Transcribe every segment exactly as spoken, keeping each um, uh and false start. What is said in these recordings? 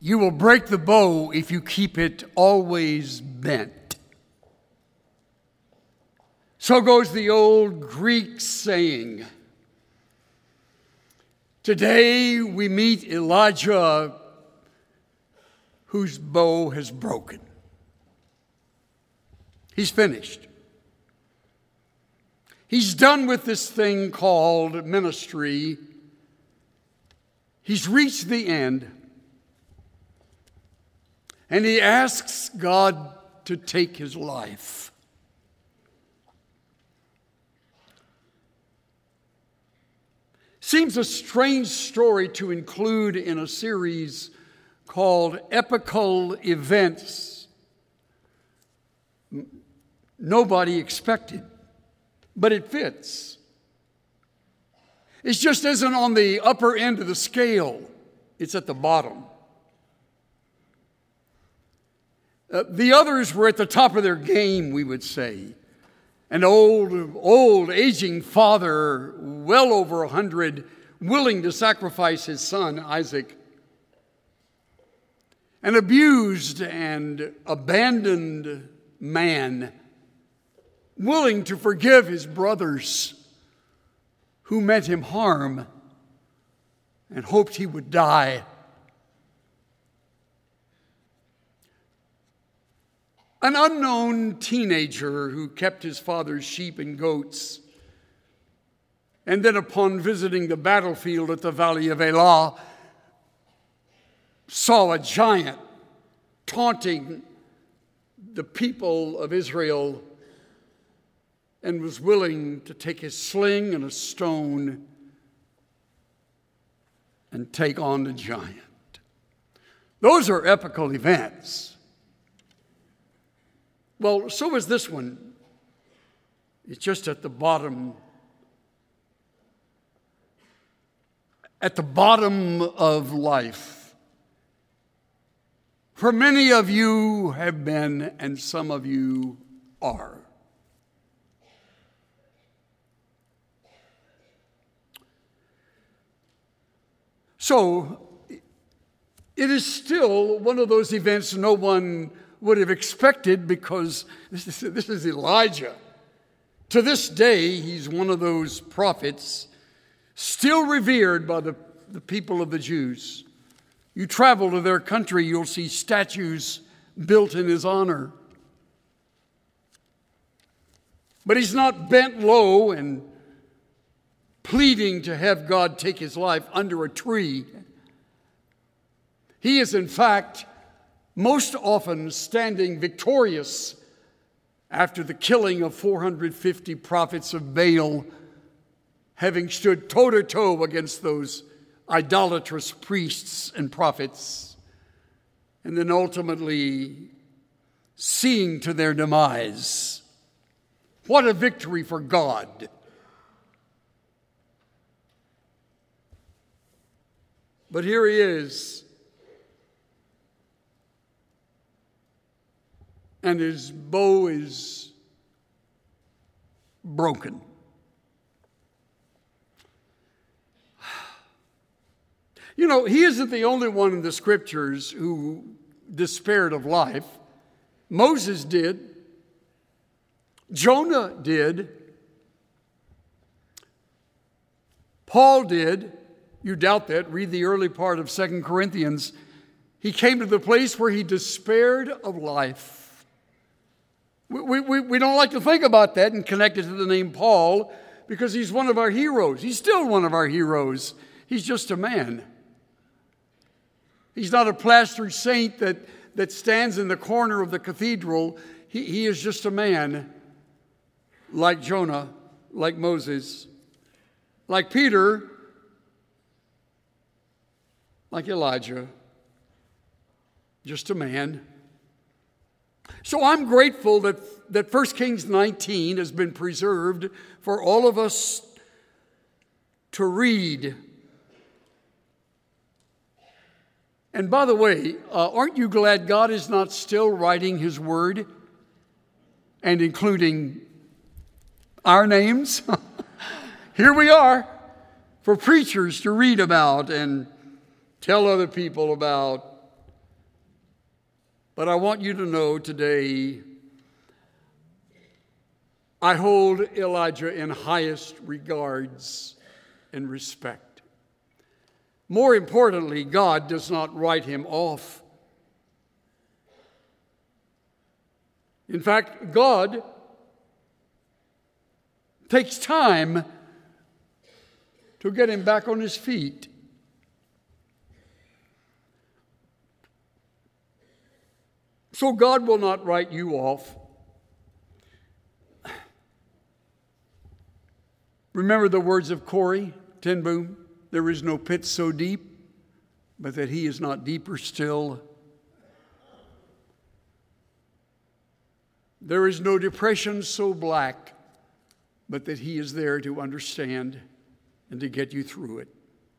You will break the bow if you keep it always bent. So goes the old Greek saying. Today we meet Elijah, whose bow has broken. He's finished. He's done with this thing called ministry. He's reached the end. And he asks God to take his life. Seems a strange story to include in a series called Epical Events. Nobody expected, but it fits. It just isn't on the upper end of the scale. It's at the bottom. Uh, the others were at the top of their game, we would say. An old, old, aging father, well over a hundred, willing to sacrifice his son, Isaac. An abused and abandoned man, willing to forgive his brothers who meant him harm and hoped he would die. An unknown teenager who kept his father's sheep and goats, and then upon visiting the battlefield at the Valley of Elah, saw a giant taunting the people of Israel and was willing to take his sling and a stone and take on the giant. Those are epical events. Well, so is this one. It's just at the bottom. At the bottom of life. For many of you have been, and some of you are. So, it is still one of those events no one would have expected, because this is, this is Elijah. To this day, he's one of those prophets still revered by the, the people of the Jews. You travel to their country, you'll see statues built in his honor. But he's not bent low and pleading to have God take his life under a tree. He is, in fact, most often standing victorious after the killing of four hundred fifty prophets of Baal, having stood toe-to-toe against those idolatrous priests and prophets, and then ultimately seeing to their demise. What a victory for God. But here he is, and his bow is broken. You know, he isn't the only one in the scriptures who despaired of life. Moses did. Jonah did. Paul did. You doubt that. Read the early part of Second Corinthians. He came to the place where he despaired of life. We, we, we don't like to think about that and connect it to the name Paul, because he's one of our heroes. He's still one of our heroes. He's just a man. He's not a plastered saint that, that stands in the corner of the cathedral. He, he is just a man like Jonah, like Moses, like Peter, like Elijah. Just a man. So I'm grateful that, that First Kings nineteen has been preserved for all of us to read. And by the way, uh, aren't you glad God is not still writing his word and including our names? Here we are for preachers to read about and tell other people about. But I want you to know today, I hold Elijah in highest regards and respect. More importantly, God does not write him off. In fact, God takes time to get him back on his feet. So God will not write you off. Remember the words of Corrie ten Boom? There is no pit so deep, but that he is not deeper still. There is no depression so black, but that he is there to understand and to get you through it.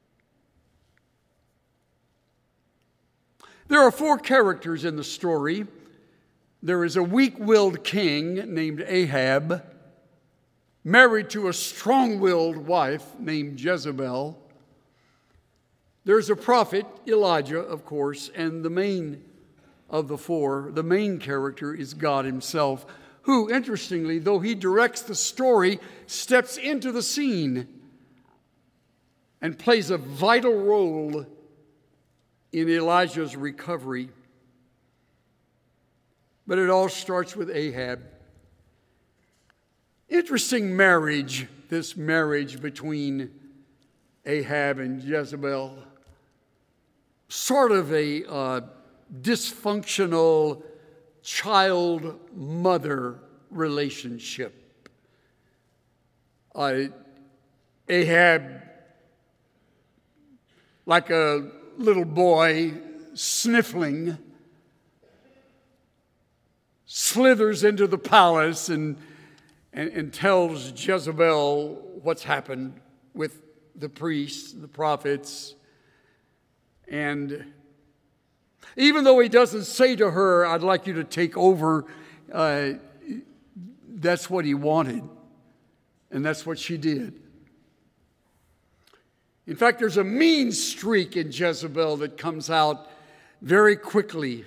There are four characters in the story. There is a weak-willed king named Ahab, married to a strong-willed wife named Jezebel. There's a prophet, Elijah, of course, and the main of the four, the main character is God himself, who, interestingly, though he directs the story, steps into the scene and plays a vital role in Elijah's recovery. But it all starts with Ahab. Interesting marriage, this marriage between Ahab and Jezebel. Sort of a uh, dysfunctional child-mother relationship. Uh, Ahab, like a little boy sniffling, slithers into the palace and, and, and tells Jezebel what's happened with the priests, the prophets. And even though he doesn't say to her, I'd like you to take over, uh, that's what he wanted. And that's what she did. In fact, there's a mean streak in Jezebel that comes out very quickly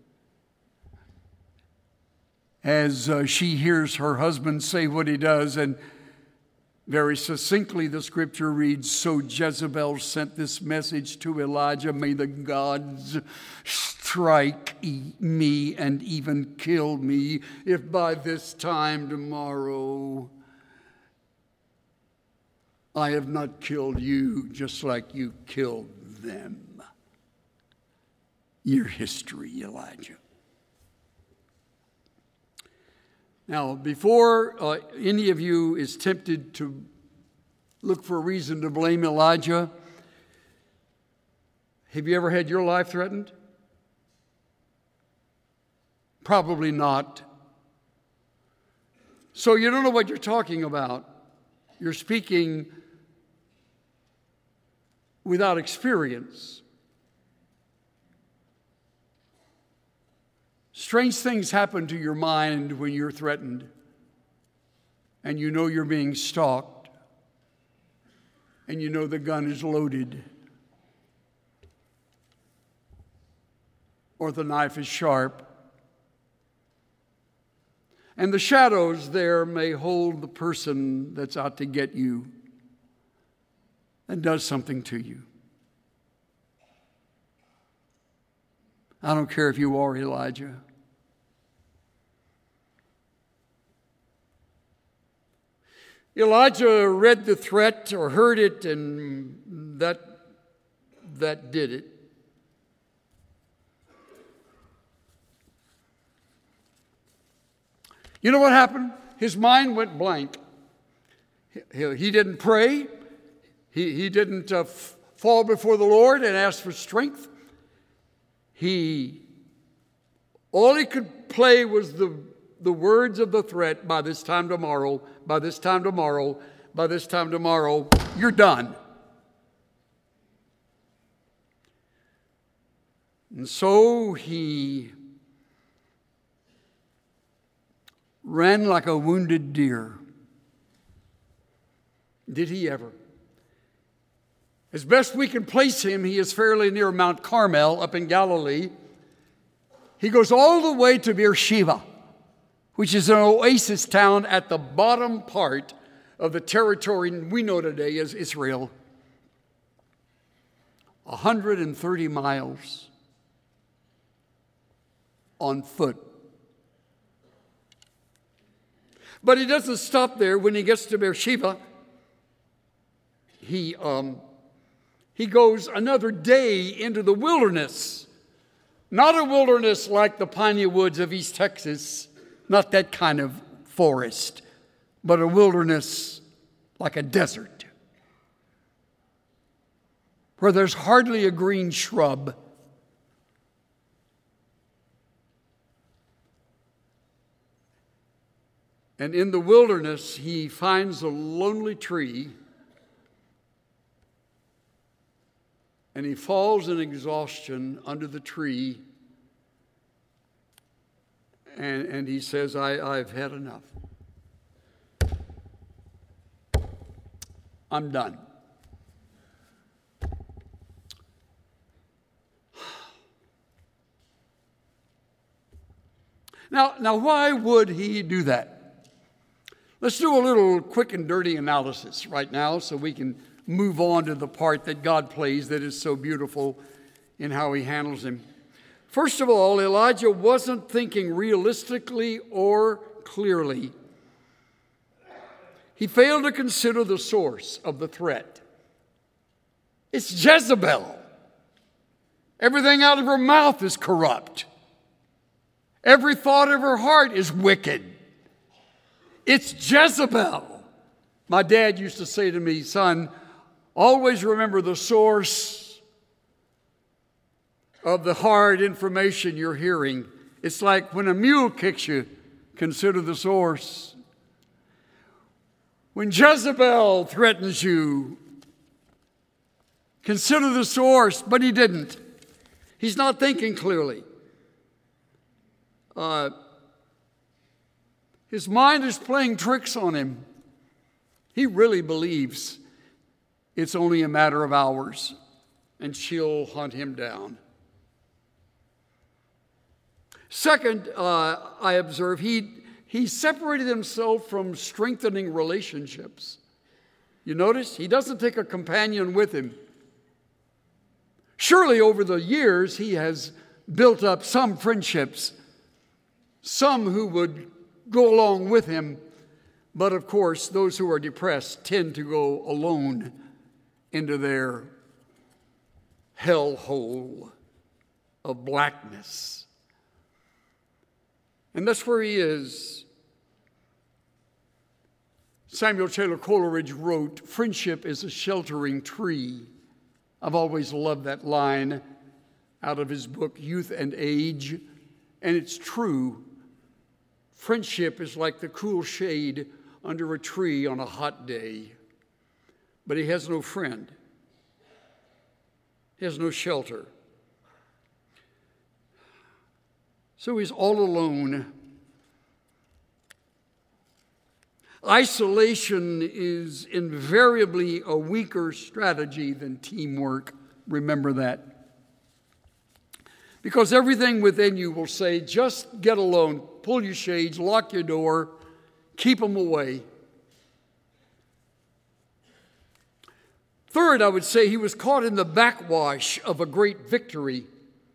as uh, she hears her husband say what he does. And very succinctly, the scripture reads, so Jezebel sent this message to Elijah, may the gods strike me and even kill me if by this time tomorrow I have not killed you just like you killed them. Your history, Elijah. Now, before uh, any of you is tempted to look for a reason to blame Elijah, have you ever had your life threatened? Probably not. So you don't know what you're talking about. You're speaking without experience. Strange things happen to your mind when you're threatened and you know you're being stalked and you know the gun is loaded or the knife is sharp. And the shadows there may hold the person that's out to get you and does something to you. I don't care if you are Elijah. Elijah read the threat or heard it, and that, that did it. You know what happened? His mind went blank. He, he didn't pray. He, he didn't uh, f- fall before the Lord and ask for strength. He, all he could play was the, the words of the threat, by this time tomorrow, by this time tomorrow, by this time tomorrow, you're done. And so he ran like a wounded deer. Did he ever? As best we can place him, he is fairly near Mount Carmel up in Galilee. he goes all the way to Beersheba, which is an oasis town at the bottom part of the territory we know today as Israel. one hundred thirty miles on foot. But he doesn't stop there. When he gets to Beersheba, he, um, he goes another day into the wilderness. Not a wilderness like the piney woods of East Texas, not that kind of forest, but a wilderness like a desert, where there's hardly a green shrub. And in the wilderness, he finds a lonely tree, and he falls in exhaustion under the tree, and, and he says, I, I've had enough. I'm done. Now, now, why would he do that? Let's do a little quick and dirty analysis right now so we can move on to the part that God plays that is so beautiful in how he handles him. First of all, Elijah wasn't thinking realistically or clearly. He failed to consider the source of the threat. It's Jezebel. Everything out of her mouth is corrupt. Every thought of her heart is wicked. It's Jezebel. My dad used to say to me, son, always remember the source of the hard information you're hearing. It's like when a mule kicks you, consider the source. When Jezebel threatens you, consider the source, but he didn't. He's not thinking clearly. Uh, his mind is playing tricks on him. He really believes it's only a matter of hours and she'll hunt him down. Second, uh, I observe he, he separated himself from strengthening relationships. You notice? He doesn't take a companion with him. Surely over the years he has built up some friendships, some who would go along with him, but of course those who are depressed tend to go alone into their hellhole of blackness. And that's where he is. Samuel Taylor Coleridge wrote, "Friendship is a sheltering tree." I've always loved that line out of his book, Youth and Age. And it's true. Friendship is like the cool shade under a tree on a hot day. But he has no friend. He has no shelter. So he's all alone. Isolation is invariably a weaker strategy than teamwork. Remember that. Because everything within you will say, just get alone, pull your shades, lock your door, keep them away. Third, I would say he was caught in the backwash of a great victory.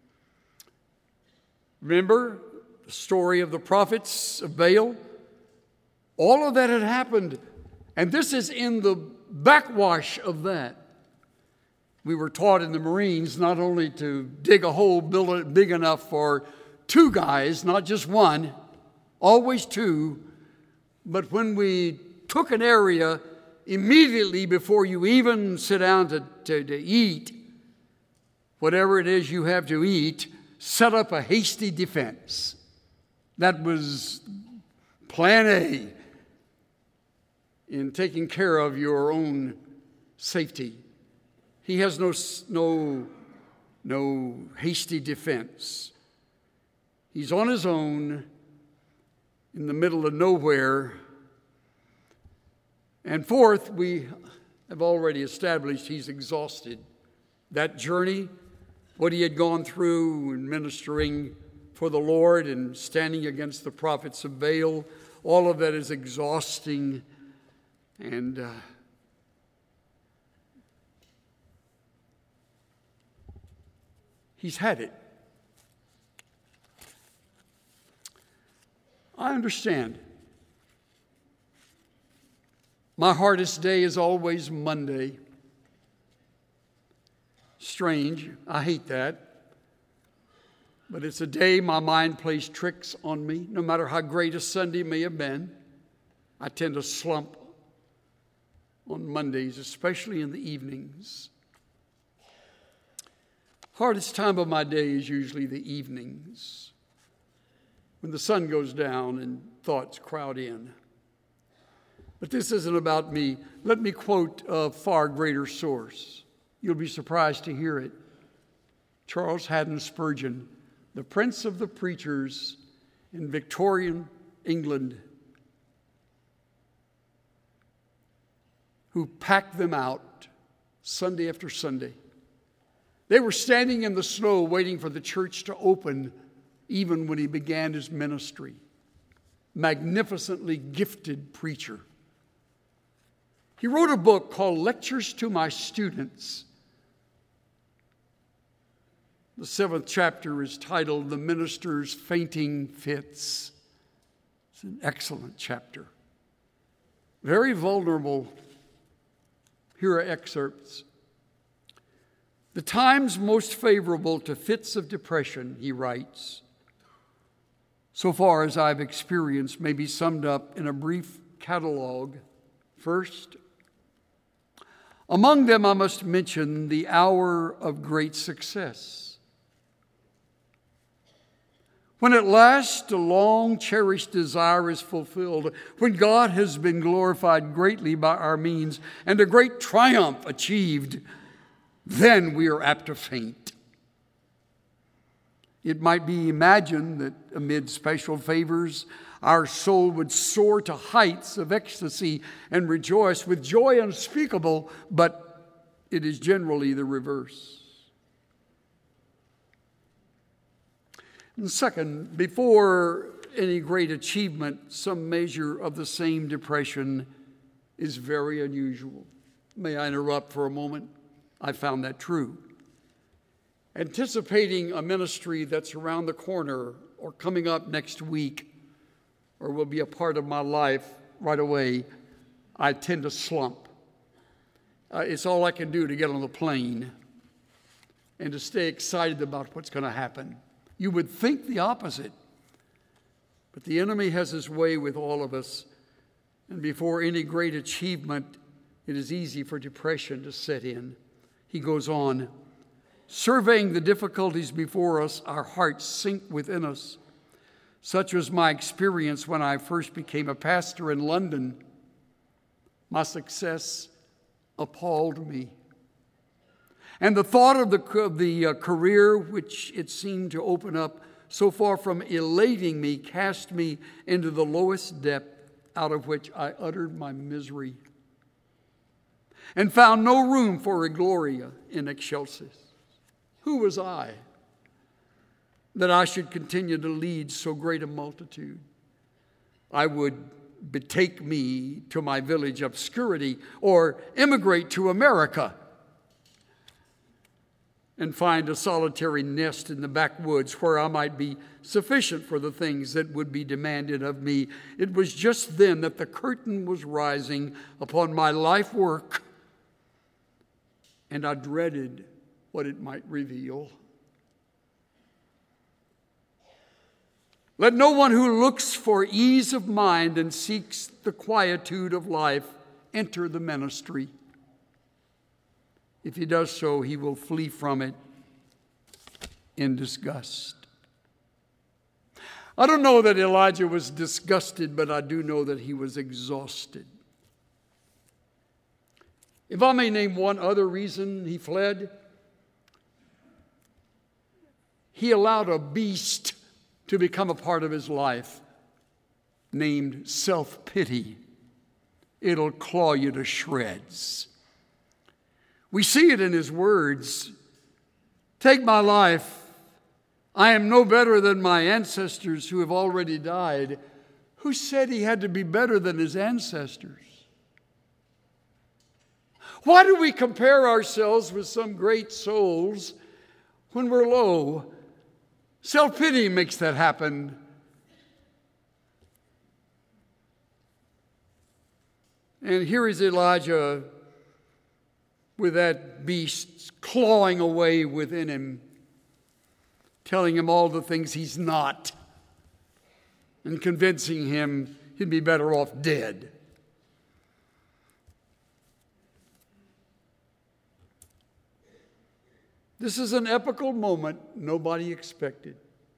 Remember the story of the prophets of Baal? All of that had happened, and this is in the backwash of that. We were taught in the Marines not only to dig a hole, build it big enough for two guys, not just one, always two, but when we took an area, immediately before you even sit down to, to, to eat, whatever it is you have to eat, set up a hasty defense. That was plan A in taking care of your own safety. He has no, no, no hasty defense. He's on his own in the middle of nowhere. And fourth, we have already established he's exhausted. That journey, what he had gone through in ministering for the Lord and standing against the prophets of Baal. All of that is exhausting, and uh, he's had it. I understand. My hardest day is always Monday. Strange. I hate that. But it's a day my mind plays tricks on me. No matter how great a Sunday may have been, I tend to slump on Mondays, especially in the evenings. Hardest time of my day is usually the evenings, when the sun goes down and thoughts crowd in. But this isn't about me. Let me quote a far greater source. You'll be surprised to hear it. Charles Haddon Spurgeon, the prince of the preachers in Victorian England, who packed them out Sunday after Sunday. They were standing in the snow waiting for the church to open even when he began his ministry. Magnificently gifted preacher. He wrote a book called Lectures to My Students. The seventh chapter is titled The Minister's Fainting Fits. It's an excellent chapter. Very vulnerable. Here are excerpts. The times most favorable to fits of depression, he writes, so far as I've experienced, may be summed up in a brief catalog. First, among them I must mention the hour of great success. When at last a long-cherished desire is fulfilled, when God has been glorified greatly by our means and a great triumph achieved, then we are apt to faint. It might be imagined that amid special favors, our soul would soar to heights of ecstasy and rejoice with joy unspeakable, but it is generally the reverse. And second, before any great achievement, some measure of the same depression is very unusual. May I interrupt for a moment? I found that true. Anticipating a ministry that's around the corner or coming up next week or will be a part of my life right away, I tend to slump. Uh, it's all I can do to get on the plane and to stay excited about what's going to happen. You would think the opposite. But the enemy has his way with all of us. And before any great achievement, it is easy for depression to set in. He goes on, surveying the difficulties before us, our hearts sink within us. Such was my experience when I first became a pastor in London. My success appalled me. And the thought of the, of the uh, career which it seemed to open up, so far from elating me, cast me into the lowest depth out of which I uttered my misery and found no room for a Gloria in excelsis. Who was I that I should continue to lead so great a multitude? I would betake me to my village obscurity or emigrate to America and find a solitary nest in the backwoods where I might be sufficient for the things that would be demanded of me. It was just then that the curtain was rising upon my life work, and I dreaded what it might reveal. Let no one who looks for ease of mind and seeks the quietude of life enter the ministry. If he does so, he will flee from it in disgust. I don't know that Elijah was disgusted, but I do know that he was exhausted. If I may name one other reason he fled, he allowed a beast to become a part of his life named self-pity. It'll claw you to shreds. We see it in his words. Take my life. I am no better than my ancestors who have already died. Who said he had to be better than his ancestors? Why do we compare ourselves with some great souls when we're low? Self-pity makes that happen. And here is Elijah with that beast clawing away within him, telling him all the things he's not, and convincing him he'd be better off dead. This is an epical moment nobody expected.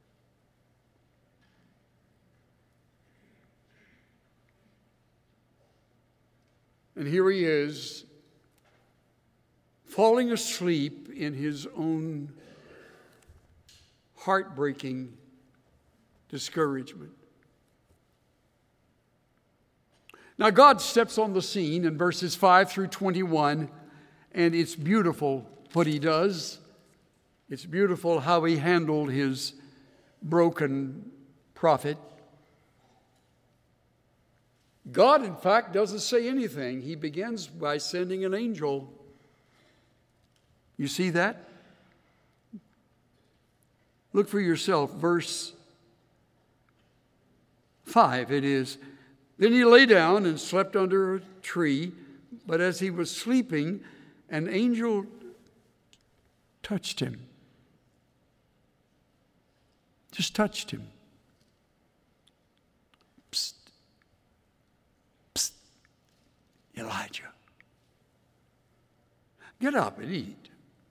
And here he is, falling asleep in his own heartbreaking discouragement. Now, God steps on the scene in verses five through twenty-one, and it's beautiful what he does. It's beautiful how he handled his broken prophet. God, in fact, doesn't say anything. He begins by sending an angel. You see that? Look for yourself. Verse five, it is, then he lay down and slept under a tree, but as he was sleeping, an angel touched him. Just touched him. Psst. Psst. Elijah, get up and eat.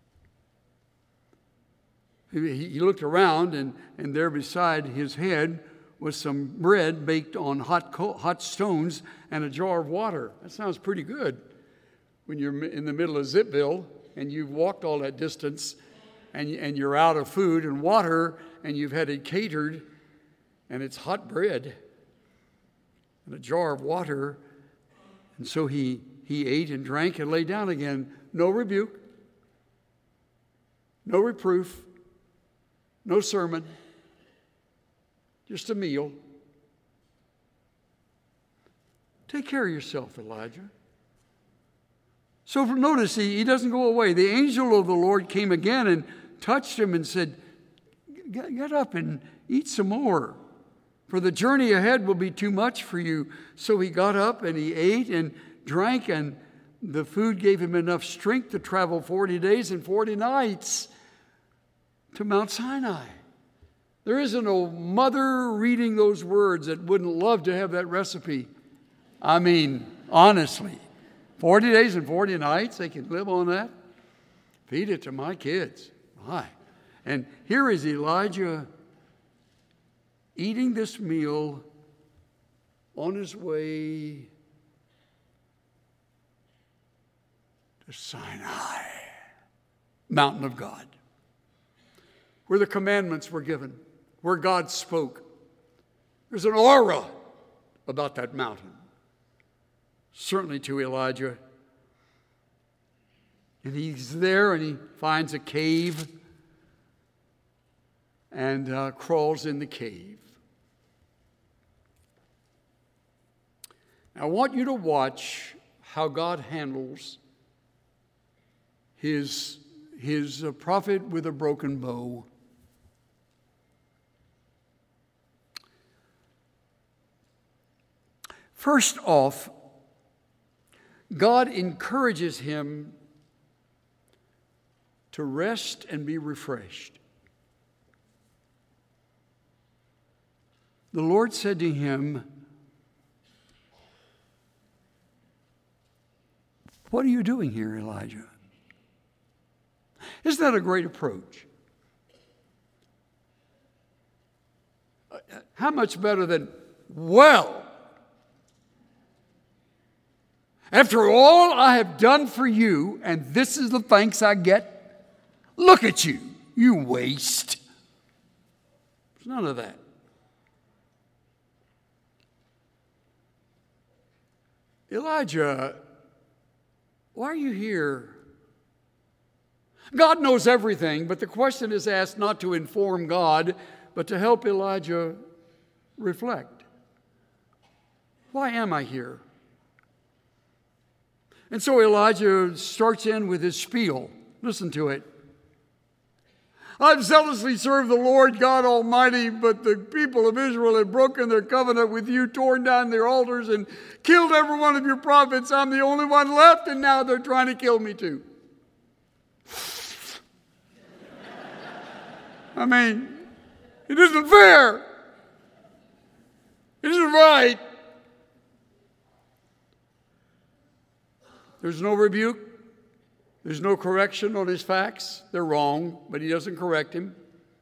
He looked around, and, and there beside his head was some bread baked on hot, co- hot stones and a jar of water. That sounds pretty good when you're in the middle of Zipville and you've walked all that distance and, and you're out of food and water and you've had it catered and it's hot bread and a jar of water. And so he, he ate and drank and lay down again. No rebuke, no reproof, no sermon, just a meal. Take care of yourself, Elijah. So notice he, he doesn't go away. The angel of the Lord came again and touched him and said, get, get up and eat some more, for the journey ahead will be too much for you. So he got up and he ate and drank, and the food gave him enough strength to travel forty days and forty nights to Mount Sinai. There isn't a mother reading those words that wouldn't love to have that recipe. I mean, honestly, forty days and forty nights, they can live on that. Feed it to my kids. My. And here is Elijah eating this meal on his way to Sinai, mountain of God, where the commandments were given, where God spoke. There's an aura about that mountain, certainly to Elijah. And he's there and he finds a cave and uh, crawls in the cave. I want you to watch how God handles his, his uh, prophet with a broken bow. First off, God encourages him to rest and be refreshed. The Lord said to him, "What are you doing here, Elijah?" Isn't that a great approach? How much better than, well, after all I have done for you, and this is the thanks I get, look at you, you waste. There's none of that. Elijah, why are you here? God knows everything, but the question is asked not to inform God, but to help Elijah reflect. Why am I here? And so Elijah starts in with his spiel. Listen to it. I've zealously served the Lord God Almighty, but the people of Israel have broken their covenant with you, torn down their altars, and killed every one of your prophets. I'm the only one left, and now they're trying to kill me too. I mean, it isn't fair. It isn't right. There's no rebuke. There's no correction on his facts. They're wrong, but he doesn't correct him.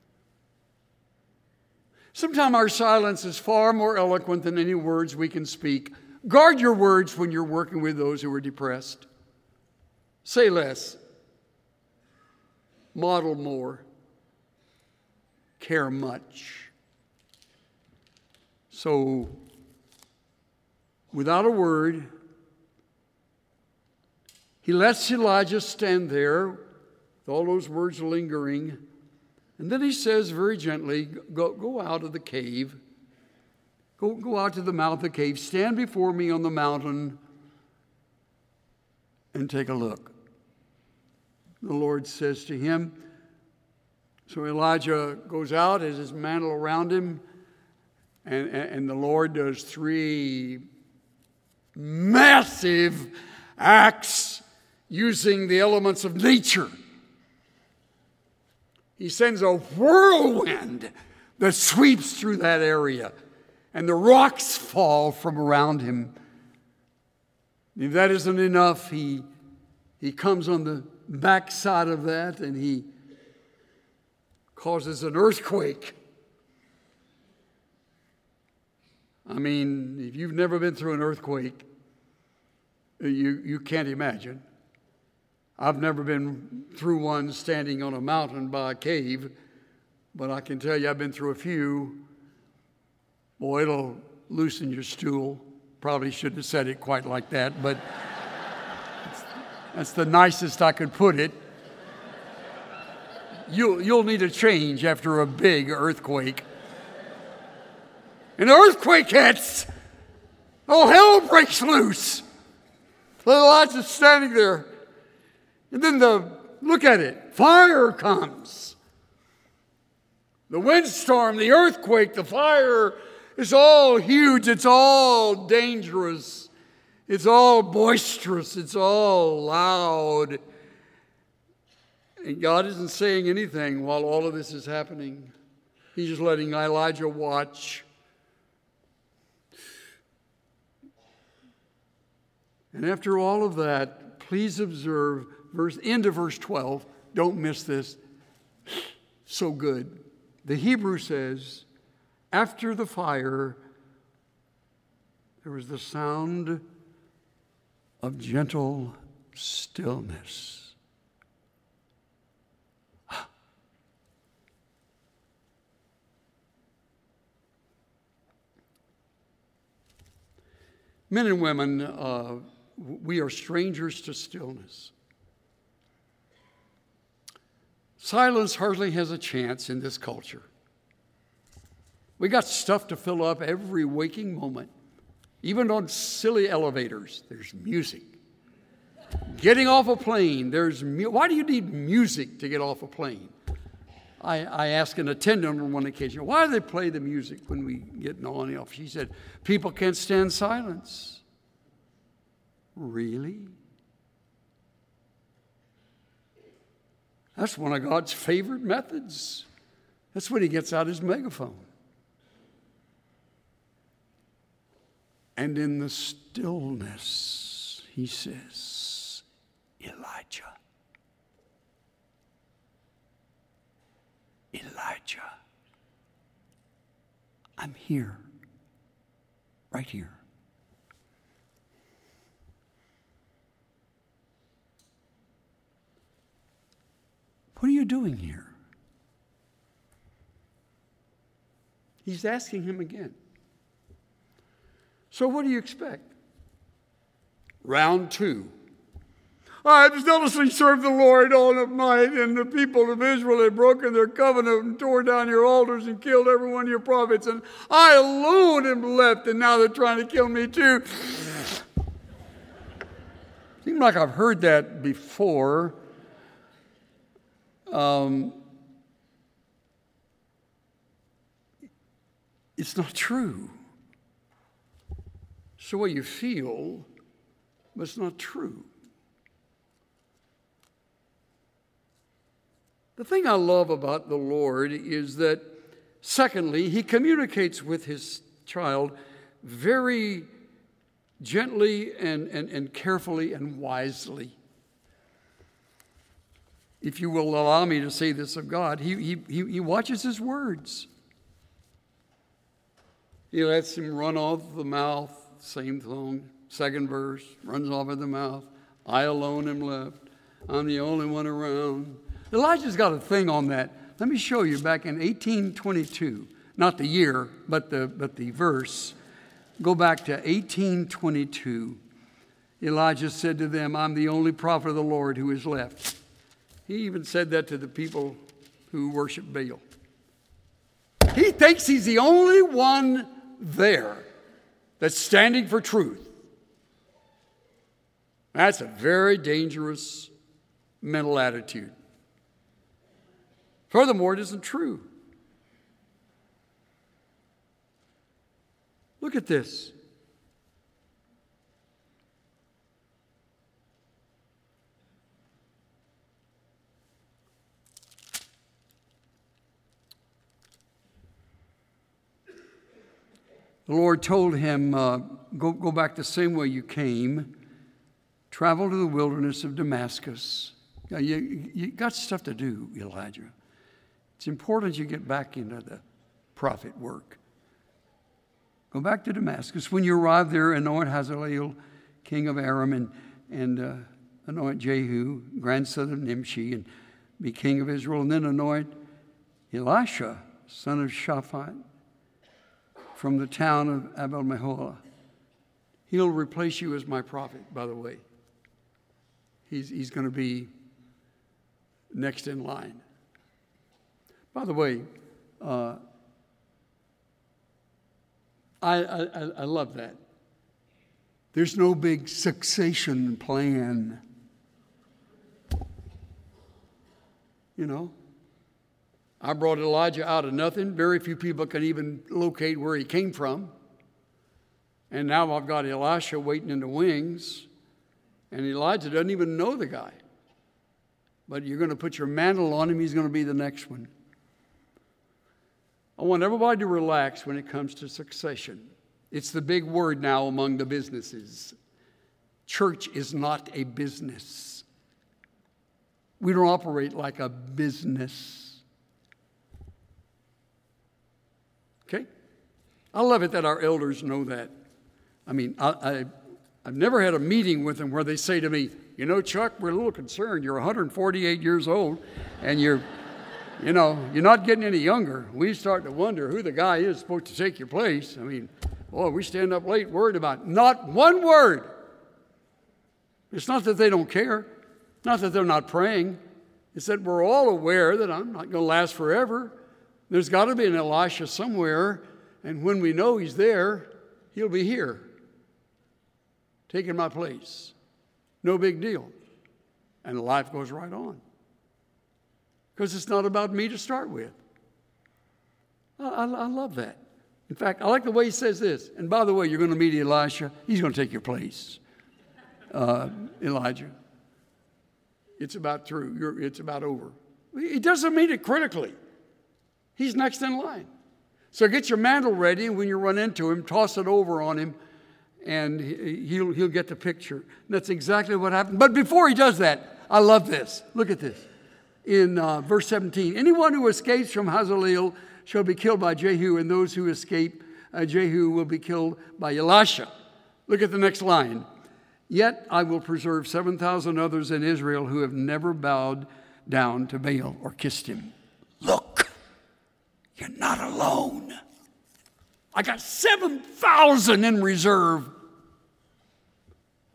Sometimes our silence is far more eloquent than any words we can speak. Guard your words when you're working with those who are depressed. Say less. Model more. Care much. So, without a word, he lets Elijah stand there with all those words lingering. And then he says very gently, go, go out of the cave. Go, go out to the mouth of the cave. Stand before me on the mountain and take a look. The Lord says to him. So Elijah goes out, has his mantle around him, and, and, and the Lord does three massive acts using the elements of nature. He sends a whirlwind that sweeps through that area, and the rocks fall from around him. If that isn't enough, he, he comes on the backside of that, and he causes an earthquake. I mean, if you've never been through an earthquake, you, you can't imagine. I've never been through one standing on a mountain by a cave, but I can tell you I've been through a few. Boy, it'll loosen your stool. Probably shouldn't have said it quite like that, but that's, that's the nicest I could put it. You'll, you'll need a change after a big earthquake. An earthquake hits. Oh, hell breaks loose. Elijah's standing there. And then the, look at it, fire comes. The windstorm, the earthquake, the fire is all huge. It's all dangerous. It's all boisterous. It's all loud. And God isn't saying anything while all of this is happening. He's just letting Elijah watch. And after all of that, please observe verse end of verse twelve. Don't miss this. So good. The Hebrew says, after the fire, there was the sound of gentle stillness. Men and women, uh, we are strangers to stillness. Silence hardly has a chance in this culture. We got stuff to fill up every waking moment. Even on silly elevators, there's music. Getting off a plane, there's mu- why do you need music to get off a plane? I, I asked an attendant on one occasion, why do they play the music when we get on and off? She said, people can't stand silence. Really? That's one of God's favorite methods. That's when he gets out his megaphone. And in the stillness, he says, Elijah. Elijah, I'm here, right here. What are you doing here? He's asking him again. So what do you expect? Round two. I have zealously served the Lord all of night, and the people of Israel had broken their covenant and tore down your altars and killed every one of your prophets, and I alone am left, and now they're trying to kill me too. Seems like I've heard that before. Um, it's not true. It's the way you feel, but it's not true. The thing I love about the Lord is that, secondly, he communicates with his child very gently and, and, and carefully and wisely. If you will allow me to say this of God, he, he, he watches his words. He lets him run off the mouth, same song, second verse, runs off at the mouth. I alone am left. I'm the only one around. Elijah's got a thing on that. Let me show you back in eighteen twenty-two. Not the year, but the, but the verse. Go back to eighteen twenty-two. Elijah said to them, I'm the only prophet of the Lord who is left. He even said that to the people who worship Baal. He thinks he's the only one there that's standing for truth. That's a very dangerous mental attitude. Furthermore, it isn't true. Look at this. The Lord told him, uh, go, go back the same way you came. Travel to the wilderness of Damascus. Now, you, you got stuff to do, Elijah. It's important you get back into the prophet work. Go back to Damascus. When you arrive there, anoint Hazael, king of Aram, and, and uh, anoint Jehu, grandson of Nimshi, and be king of Israel. And then anoint Elisha, son of Shaphat, from the town of Abel-Meholah. He'll replace you as my prophet, by the way. He's, he's going to be next in line. By the way, uh, I, I, I love that. There's no big succession plan. You know, I brought Elijah out of nothing. Very few people can even locate where he came from. And now I've got Elisha waiting in the wings. And Elijah doesn't even know the guy. But you're going to put your mantle on him, he's going to be the next one. I want everybody to relax when it comes to succession. It's the big word now among the businesses. Church is not a business. We don't operate like a business. Okay? I love it that our elders know that. I mean, I, I, I've never had a meeting with them where they say to me, you know, Chuck, we're a little concerned. You're one hundred forty-eight years old, and you're, you know, you're not getting any younger. We start to wonder who the guy is supposed to take your place. I mean, boy, we stand up late worried about it. Not one word. It's not that they don't care. Not that they're not praying. It's that we're all aware that I'm not going to last forever. There's got to be an Elisha somewhere, and when we know he's there, he'll be here, taking my place. No big deal. And life goes right on. Because it's not about me to start with. I, I, I love that. In fact, I like the way he says this. And by the way, you're going to meet Elisha. He's going to take your place, uh, Elijah. It's about through. You're, it's about over. He doesn't mean it critically. He's next in line. So get your mantle ready, and when you run into him, toss it over on him, and he'll, he'll get the picture. And that's exactly what happened. But before he does that, I love this. Look at this. In uh, verse seventeen, anyone who escapes from Hazael shall be killed by Jehu, and those who escape uh, Jehu will be killed by Elisha. Look at the next line. Yet I will preserve seven thousand others in Israel who have never bowed down to Baal or kissed him. Look, you're not alone. I got seven thousand in reserve.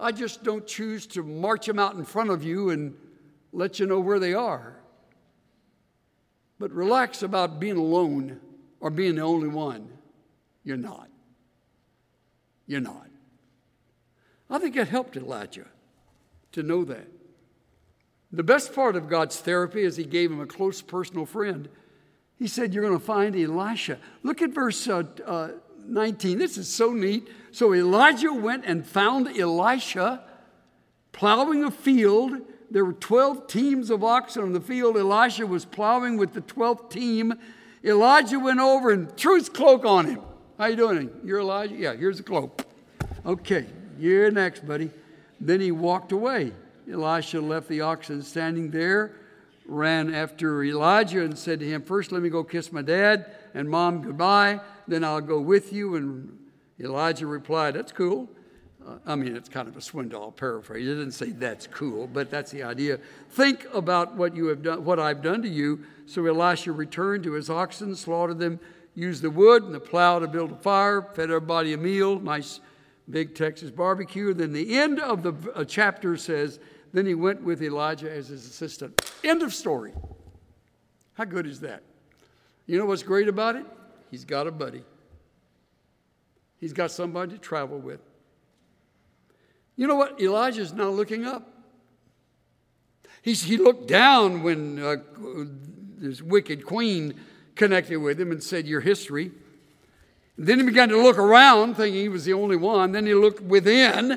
I just don't choose to march them out in front of you and let you know where they are. But relax about being alone or being the only one. You're not. You're not. I think it helped Elijah to know that. The best part of God's therapy is he gave him a close personal friend. He said, you're going to find Elisha. Look at verse uh, uh, nineteen. This is so neat. So Elijah went and found Elisha plowing a field. There were twelve teams of oxen on the field. Elisha was plowing with the twelfth team. Elijah went over and threw his cloak on him. How you doing? You're Elijah? Yeah, here's the cloak. Okay, you're next, buddy. Then he walked away. Elisha left the oxen standing there, ran after Elijah and said to him, first let me go kiss my dad and mom goodbye, then I'll go with you. And Elijah replied, that's cool. Uh, I mean, it's kind of a Swindoll paraphrase. It didn't say that's cool, but that's the idea. Think about what you have done, what I've done to you. So Elisha returned to his oxen, slaughtered them, used the wood and the plow to build a fire, fed everybody a meal, nice big Texas barbecue. Then the end of the uh, chapter says, then he went with Elijah as his assistant. End of story. How good is that? You know what's great about it? He's got a buddy. He's got somebody to travel with. You know what? Elijah's now looking up. He's, he looked down when uh, this wicked queen connected with him and said, your history. And then he began to look around, thinking he was the only one. Then he looked within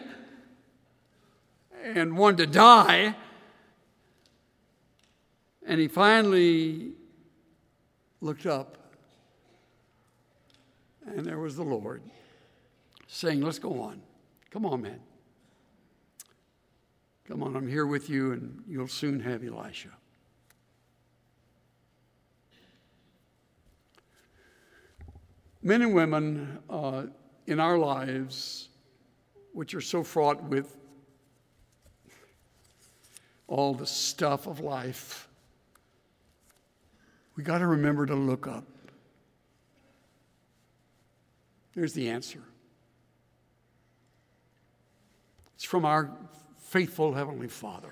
and wanted to die. And he finally looked up, and there was the Lord saying, let's go on. Come on, man. Come on, I'm here with you, and you'll soon have Elisha. Men and women uh, in our lives, which are so fraught with all the stuff of life, we got to remember to look up. There's the answer. It's from our faithful Heavenly Father.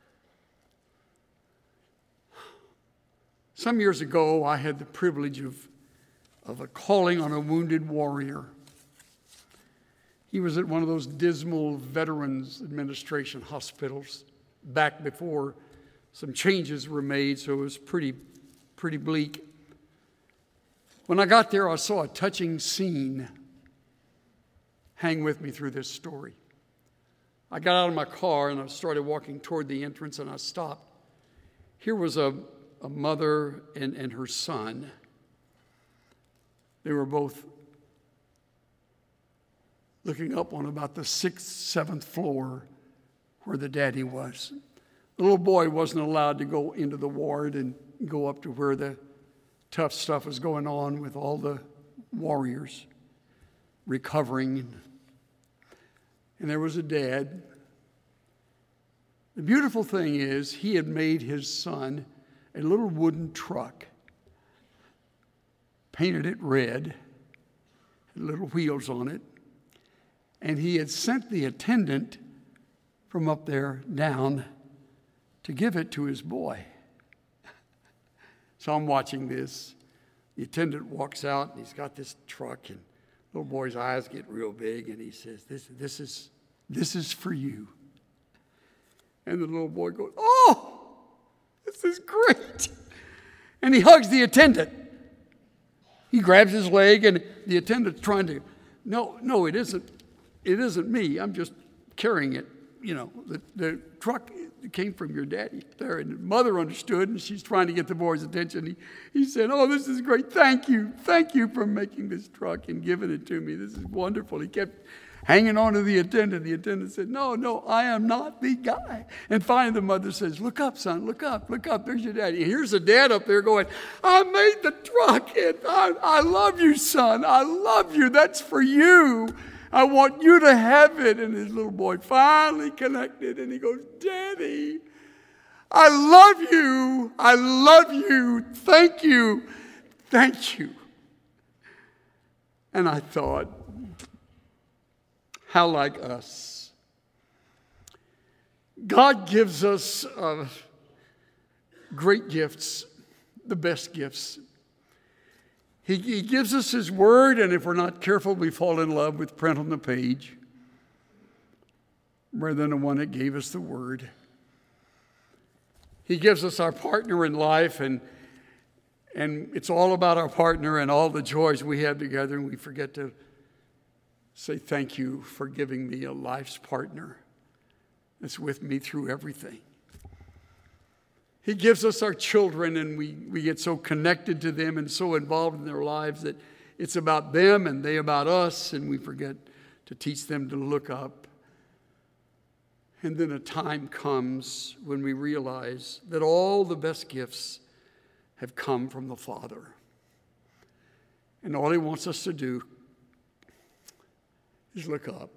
Some years ago, I had the privilege of, of a calling on a wounded warrior. He was at one of those dismal Veterans Administration hospitals back before some changes were made, so it was pretty, pretty bleak. When I got there, I saw a touching scene. Hang with me through this story. I got out of my car and I started walking toward the entrance, and I stopped. Here was a, a mother and, and her son. They were both looking up on about the sixth, seventh floor where the daddy was. The little boy wasn't allowed to go into the ward and go up to where the tough stuff was going on with all the warriors recovering. And there was a dad. The beautiful thing is he had made his son a little wooden truck, painted it red, had little wheels on it, and he had sent the attendant from up there down to give it to his boy. So I'm watching this. The attendant walks out, and he's got this truck, and the little boy's eyes get real big, and he says, this, this is, this is for you. And the little boy goes, oh, this is great. And he hugs the attendant. He grabs his leg, and the attendant's trying to, no, no, it isn't. It isn't me. I'm just carrying it. You know, the, the truck came from your daddy there. And the mother understood, and she's trying to get the boy's attention. He, he said, oh, this is great. Thank you. Thank you for making this truck and giving it to me. This is wonderful. He kept hanging on to the attendant. The attendant said, no, no, I am not the guy. And finally the mother says, look up, son, look up, look up. There's your daddy. And here's the dad up there going, I made the truck, and I, I love you, son. I love you. That's for you. I want you to have it. And his little boy finally connected, and he goes, Daddy, I love you. I love you. Thank you. Thank you. And I thought, how like us. God gives us uh, great gifts, the best gifts. He, he gives us His Word, and if we're not careful, we fall in love with print on the page rather than the one that gave us the Word. He gives us our partner in life, and, and it's all about our partner and all the joys we have together, and we forget to say thank you for giving me a life's partner that's with me through everything. He gives us our children, and we, we get so connected to them and so involved in their lives that it's about them and they about us, and we forget to teach them to look up. And then a time comes when we realize that all the best gifts have come from the Father. And all He wants us to do is look up.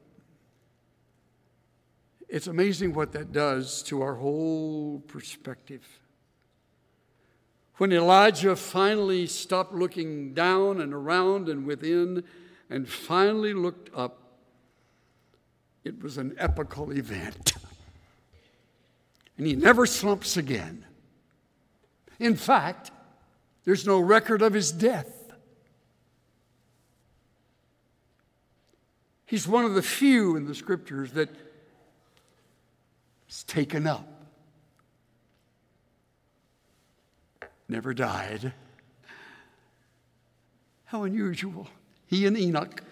It's amazing what that does to our whole perspective. When Elijah finally stopped looking down and around and within and finally looked up, it was an epical event. And he never slumps again. In fact, there's no record of his death. He's one of the few in the Scriptures that is taken up. Never died. How unusual. He and Enoch.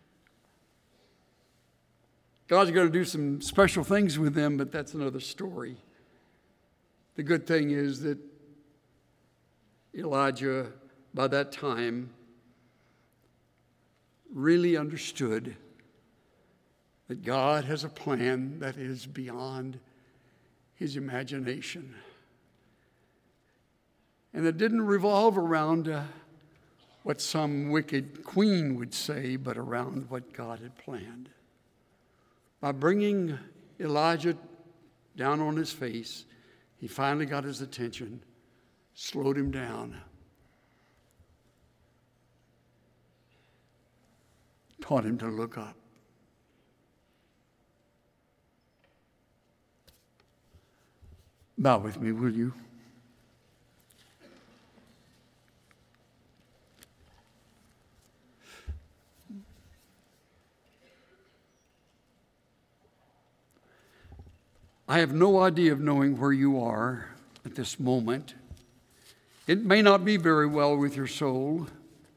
God's going to do some special things with them, but that's another story. The good thing is that Elijah, by that time, really understood that God has a plan that is beyond his imagination. And it didn't revolve around uh, what some wicked queen would say, but around what God had planned. By bringing Elijah down on his face, he finally got his attention, slowed him down, taught him to look up. Bow with me, will you? I have no idea of knowing where you are at this moment. It may not be very well with your soul.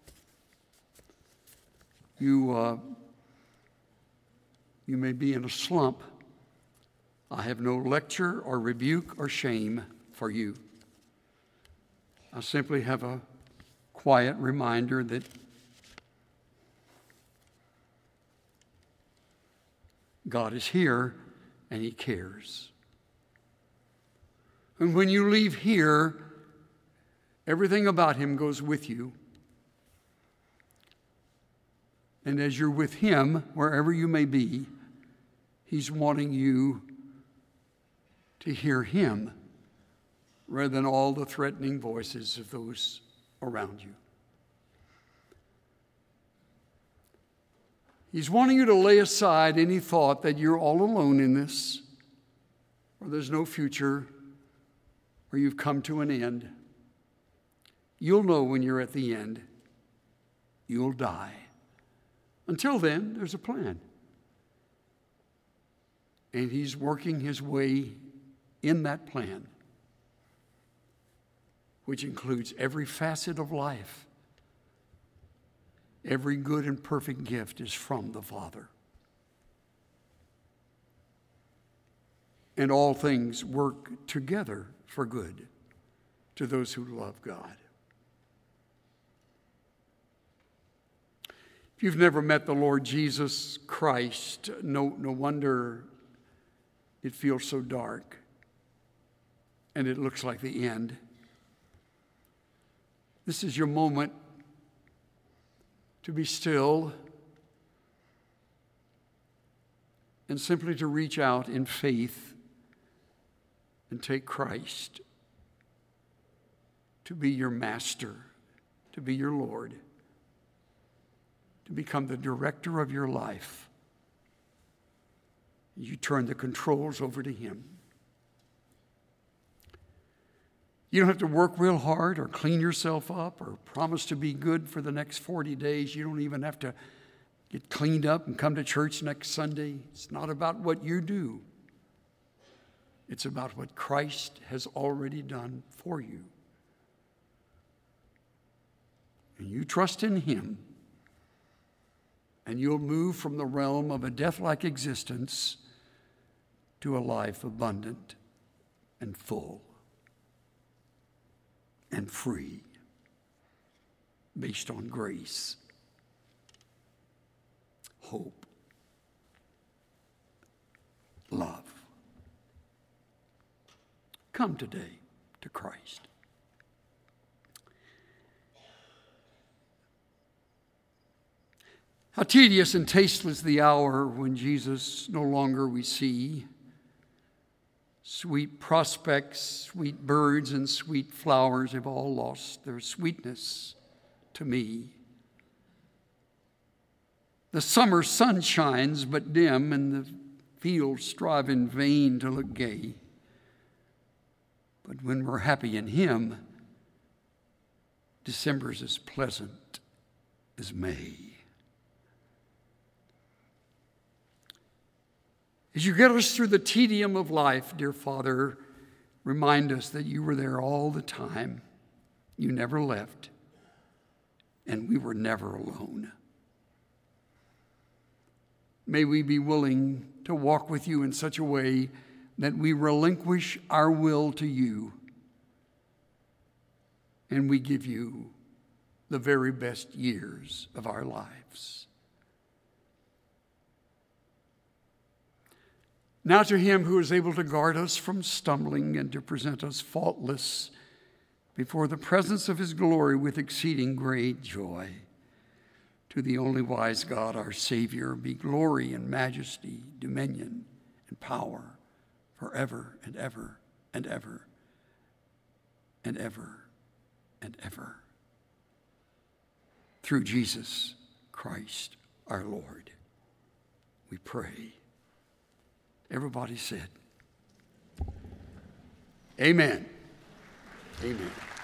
You, uh, you may be in a slump. I have no lecture or rebuke or shame for you. I simply have a quiet reminder that God is here and He cares. And when you leave here, everything about Him goes with you. And as you're with Him, wherever you may be, He's wanting you to hear Him rather than all the threatening voices of those around you. He's wanting you to lay aside any thought that you're all alone in this, or there's no future, or you've come to an end. You'll know when you're at the end. You'll die. Until then, there's a plan. And He's working His way in that plan, which includes every facet of life. Every good and perfect gift is from the Father. And all things work together for good to those who love God. If you've never met the Lord Jesus Christ, no, no wonder it feels so dark and it looks like the end. This is your moment to be still and simply to reach out in faith and take Christ to be your master, to be your Lord, to become the director of your life. You turn the controls over to Him. You don't have to work real hard or clean yourself up or promise to be good for the next forty days. You don't even have to get cleaned up and come to church next Sunday. It's not about what you do. It's about what Christ has already done for you. And you trust in him, and you'll move from the realm of a death-like existence to a life abundant and full and free, based on grace, hope, love. Come today to Christ. How tedious and tasteless the hour when Jesus no longer we see. Sweet prospects, sweet birds, and sweet flowers have all lost their sweetness to me. The summer sun shines but dim, and the fields strive in vain to look gay. But when we're happy in him, December's as pleasant as May. As you get us through the tedium of life, dear Father, remind us that you were there all the time. You never left, and we were never alone. May we be willing to walk with you in such a way that we relinquish our will to you, and we give you the very best years of our lives. Now to him who is able to guard us from stumbling and to present us faultless before the presence of his glory with exceeding great joy. To the only wise God, our Savior, be glory and majesty, dominion and power forever and ever and ever and ever and ever. Through Jesus Christ our Lord, we pray. Everybody said, amen. Amen.